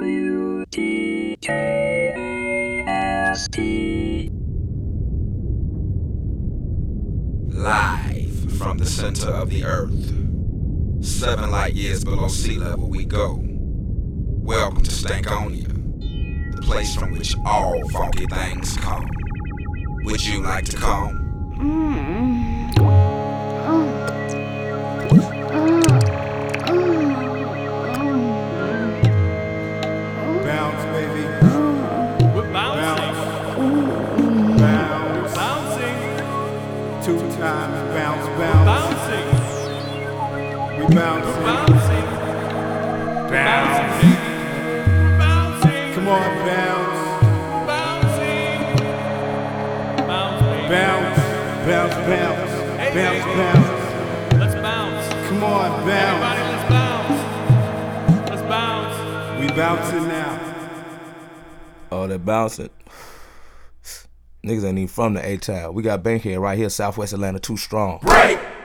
Live from the center of the earth, 7 light years below sea level we go. Welcome to Stankonia, the place from which all funky things come. Would you like to come? Bounce, baby. We're bouncing. Bounce. Bouncing. 2 times bounce, We're bounce. bouncing. We We're bouncing. bouncing. Bounce. We're bouncing. Come on, bounce. Bouncing. Bounce, baby. Bounce. Bounce, bounce. Hey, Bounce, baby. bounce. Let's bounce. Come on, Everybody, bounce. let's bounce. Let's bounce. We bouncing now. Oh, they're bouncing. Niggas ain't even from the A-Town. We got Bankhead right here, Southwest Atlanta, too strong. Break!